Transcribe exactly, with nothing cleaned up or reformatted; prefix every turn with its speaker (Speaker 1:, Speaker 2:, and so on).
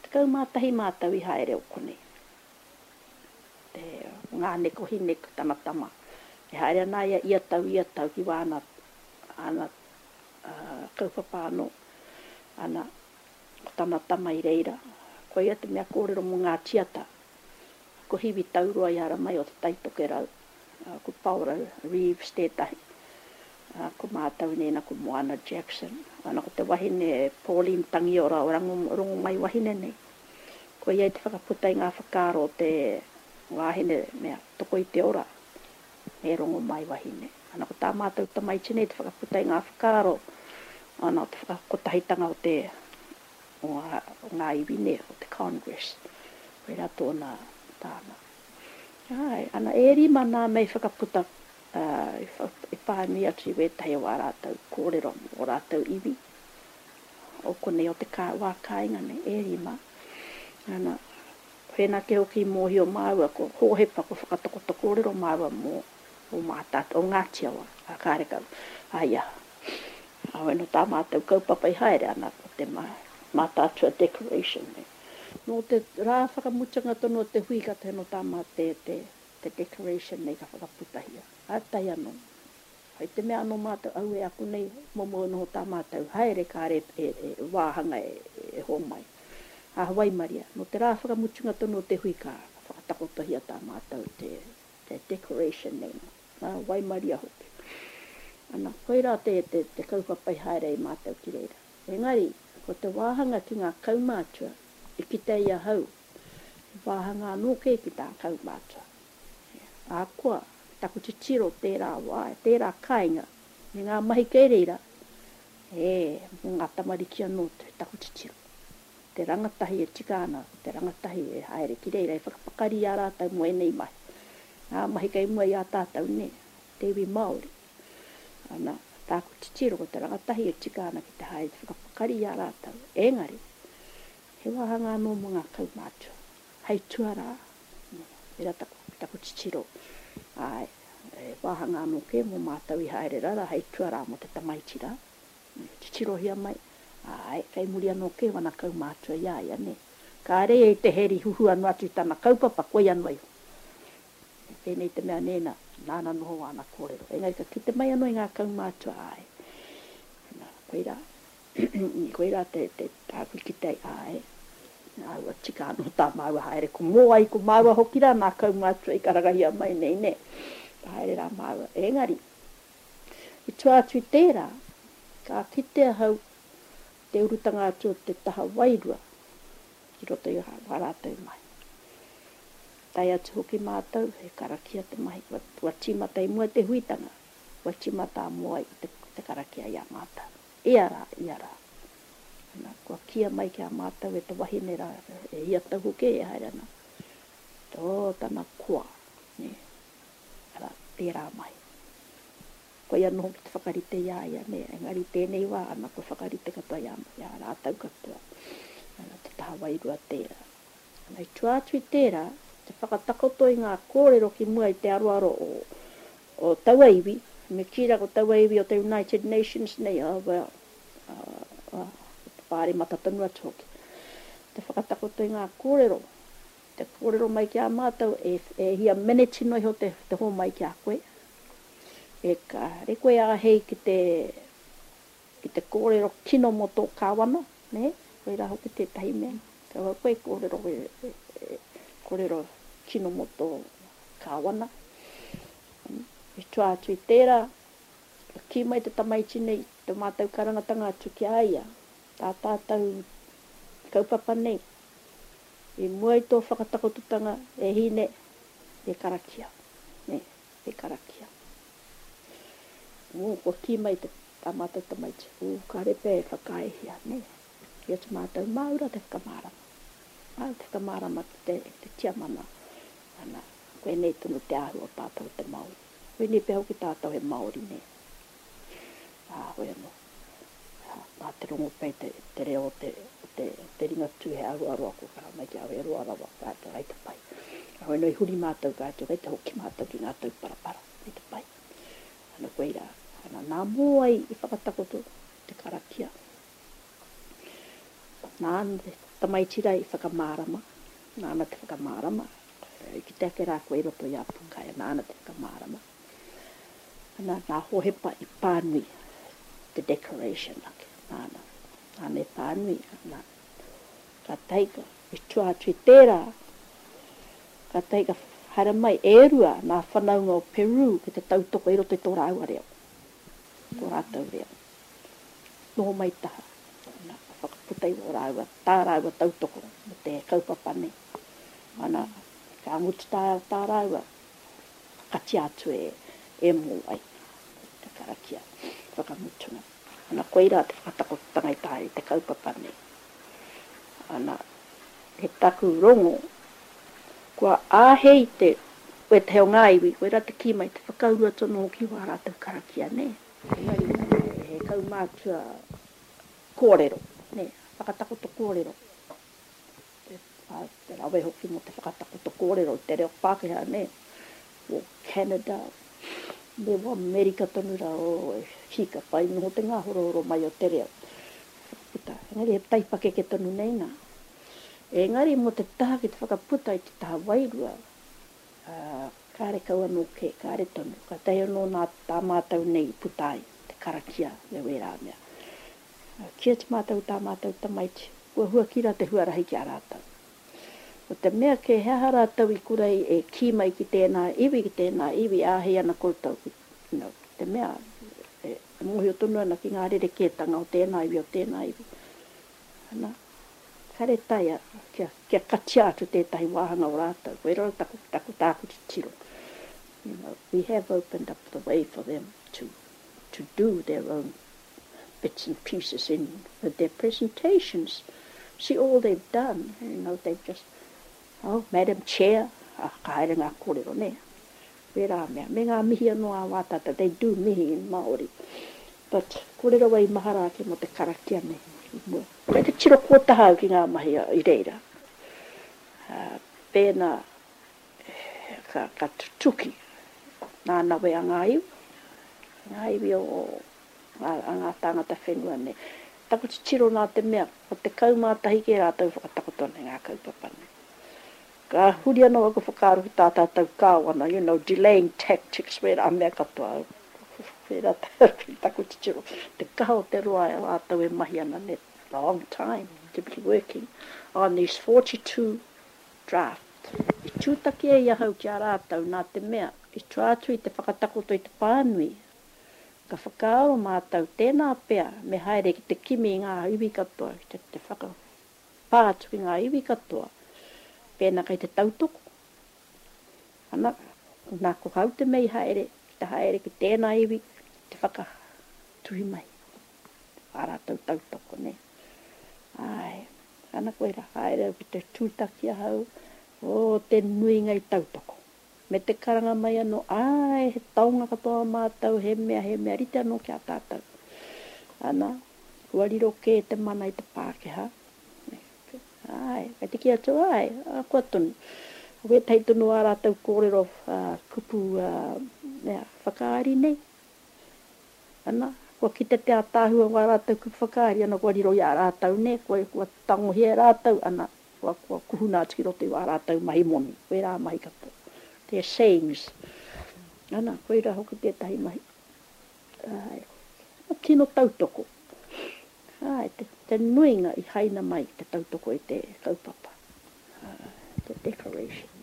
Speaker 1: kau mātahi mātau i haere o konei. Te ngā neko hi neko tamatama. E haere ana ia ia tau ia tau ki wāna ana uh, kaupapāno ana tamatama i reira. Ko ia te mea kōrero mo ngā tiata. Ko hiwi taurua i ara mai o te taitoke rau. Uh, ko Paula Reeves tētahi. Uh, ko mātau nena ko Moana Jackson. Ana ko te wahine Pauline Tangiora o rangu rongo mai wahine nei. Ko ia te whakaputa i ngā whakaro te wahine mea toko i te ora. E rongo mai wahine. Ana ko tā mātau tamai tine te whakaputa i ngā whakaro. Ana te whakakotahitanga o te o ngā, o ngā iwine o te Congress. Koe rā tōna tāna. Ai, ana e rima nā mei whakaputa uh, i whāni atu i wētahi o rātau kōrero o rātau iwi. O konei o te kā, wā kāinga ne, e rima. Ana, whena ke hoki mōhi o māua, ko hōhepa ko whakatokota kōrero māua mō o mātāt, o ngātiawa, a kāreka, aia. Awe no tā mātau kaupapa i haere ana, o te mā, mātātua declaration ne. No te rā whakamutanga tono te hui ka te no tā mā te, te, te declaration nei ka whakaputahia. Atai anō. Hei te mea anō mātau au e aku nei, momo no tā mātau haere kāre e, e, e wāhanga e, e ho mai. A Hawaii Maria, no te rā whakamutunga tono te hui ka whakatakotahia tā mātau te, te declaration nei. A Hawaii Maria hoki. Ana, koe rā te, te, te kaupapai haere i mātau ki reira. Engari, ko te wāhanga ki ngā kaumātua, i ki te ia hau, wāhanga anō ke ki tā kaumātua. A koa, taku te tiro tērā wāe, tērā kāinga, me ngā mahi kei reira, e, mō ngā tamariki anō te taku te tiro. Te rangatahi e tikāna, te rangatahi e haere ki reira, e whakapakari a rātau mo e nei mai. Ngā mahi kei mua i a tātau ne, te iwi Māori. Ana, tāku te tiro ko te rangatahi e tikāna ki te haere, te whakapakari a rātau. Engari, he wahanga anō mo ngā kaumātua. Hei tuara, e rā taku, taku te tiro. Ai, e wahanga anō ke mo mātau i haere rara, hei tuara mo te tamaitira. Te tiro hia mai. Ai, kei muri anō ke wana kaumātua ia ia ne. Ka re e te heri huhu anu atu i tana kaupapa koe anu ai. Pēnei te mea nena, nāna noho ana kōrero. Engai ka ki te mai anō i ngā kaumātua ai. Koe rā, koe rā te, te tāku ki te ai. Aua tika anō tā maua haere. Ko mō ai, ko maua hoki rā nā kaumātua i karagahia mai nei ne. Haere rā maua. Engari, i tua atu i tērā, ka kitea hau te urutanga atu te taha wairua ki roto i harātau mai. Tai atu hoki mātau, he karakia te mahi, wa timata i mua te huitanga, wa timata mua i te, te karakia i a mātau. Ia rā, ia rā. Ana, kua kia mai ki a mātau e te wahine rā, e ia tahu ke e haere ana. Tō tana kua, ne, ara, tērā mai. Ko ia noho ki te whakarite ia ia, ne, engari tēnei wā, ana ko whakarite katoa ia, ia rātau katoa. Ana, te taha wairua tērā. Ana, i tua atu i tērā, te whakatakoto i ngā kōrero ki mua i te aroaro o, o Tauaiwi, me kira ko Tauaiwi o te United Nations nei, oh, well, uh, uh, pāri matatanu atu hoki. Te whakatakoto i ngā kōrero, te kōrero mai ki a mātau, e, e hia meneti noi ho te, te ho mai ki a koe. E ka re koe a hei ki te, ki te kōrero kino moto kāwana, ne? Koe rā hoki te tahi mea. Ka koe kōrero, e, e, kōrero kino moto kāwana. I tua atu i tērā, ki mai te tamaiti nei, te mātau karangatanga atu ki aia, tā tātau kaupapa nei. I mua i tō whakatakotutanga, e hine, e karakia. Ne, e karakia. Ngō, ko ki mai te tā mātau tamaiti. U, ka repe e whakaehia, ne. Ia te mātau maura te whakamārama. Māura te whakamārama te, te tiamana. Ana, koe nei tunu te ahu o tātou te Māori. Koe nei peho ki tātou he Māori, ne. Ā, koe anō. Nā te rongo pei te, te reo te, te, te ringa tū he aru aru ako kara mai ki au he aru arawa ka te rai te pai. Koe noi huri mātau ka te rai te hoki mātau ki ngā tau parapara. Rai te pai. Ana koe rā. Ana nā mōai i whakatakoto te karakia. Nā te tamai tira i whakamārama. Nāna te whakamārama. I ki te ake rā koe roto i apu kai, nāna te whakamārama. Nā, nā hohepa i pānui, the decoration ake, nāna. Nāna e pānui, nā. Ka taika, i tua tui tērā. Ka taika hara mai e rua, nā whanaunga o Peru, ki te tautoko i roto i tō rāua reo. Tō rātau reo. Nō mai taha. Nā, whakaputai o rāua, tā rāua tautoko, me te kaupapane. Ana, ka ngutu tā, tā rāua, kati atu e, e mō ai. Te karakia, whakamutuna. Ana, koeira te whakatako tangai tāi, te kaupapane. Ana, he taku rongo, kua āhei te, koe te heo ngāiwi, koe rā te ki mai te whakaurua tono o ki wā rātau karakia, ne? He kau mātua kōrero, ne? Whakatako to kōrero. Te rawe hoki mo te whakatako to kōrero, te reo Pākehā, ne? O Canada, me wa Amerika tonu ra o hika pai, no te ngā hororo mai o te reo. Puta, engari he taipake ke tonu nei nā. Engari mo te taha ki te whakaputa i te taha wairua, uh, kāre kaua no ke, kāre tonu, ka teio no nā tā mātau nei putai, te karakia, me wera mea. Uh, kia te mātau tā mātau tamaiti, kua hua kira te huarahi ki a rātau. O te mea ke hea rātau i kurei e ki mai ki tēnā iwi, ki tēnā iwi āhei ana koutou. You know, te mea, e, e mohi o tonu ana ki ngā rere kētanga o tēnā iwi, o tēnā iwi. Ana, kare taia, kia, kia kati atu tētahi wāhanga o rātau, koe rau taku, taku tāku te tiro. You know, we have opened up the way for them to, to do their own bits and pieces in with their presentations. See all they've done, you know, they've just, oh, Madam Chair, ah, ka haere ngā kōrero, ne? Wera mea, me ngā mihi anō a wātata, they do mihi in Māori. But, kōrero wai mahara ke mo te karakia ne. Kai te tiro kōtahau ki ngā mahi i reira. Uh, pēnā, ka, ka tutuki, nā nawe a ngā iwi. Ngā iwi o, a, a ngā tāngata whenua ne. Tako te tiro nā te mea, o te kaumātahi ke rātau whakatakotone ngā kaupapane. Ka huri anō ako whakaru tā tātou kāwana, you know, delaying tactics, wera a mea katoa. Wera tako te tiro. Te kaho te roa e rātau e mahi ana ne. Long time to be working on these forty-two drafts. I tūtaki e iahau ki a rātau nā te mea, i tuatu i te whakatakoto i te pānui. Ka whakaaro mātau tēnā pea me haere ki te kimi i ngā iwi katoa, te, te whakapātu i ngā iwi katoa, pēnā kai te tautoko. Ana, nā ko hau te mei haere, te haere ki tēnā iwi, te whakatuhi mai. Ārātau tautoko, ne? Ai, ana koe ra haere ki te tūtaki a hau, o te nui ngai tautoko. Me te karanga mai anō, ai, he taunga katoa mātau, he mea, he mea, rite anō ki a tātau. Ana, kua riro ke te mana i te Pākehā. Ai, kai te kia tō, ai, a kua tonu. Koe tei tonu a rātau kōrero uh, kupu, uh, mea, whakaari nei. Ana, kua ki te te atāhua wā rātau kupu whakaari, ana kua riro i a rātau ne, kua, kua tangohi e rātau, ana, kua, kua kuhuna atu ki roto i wā rātau mahi moni, koe rā mahi katoa. Their sayings. Ana, koe rā hoki tētahi mahi. Ai, tino tautoko. Ai, te, te nuinga i haina mai te tautoko i te kaupapa. Uh, the decoration.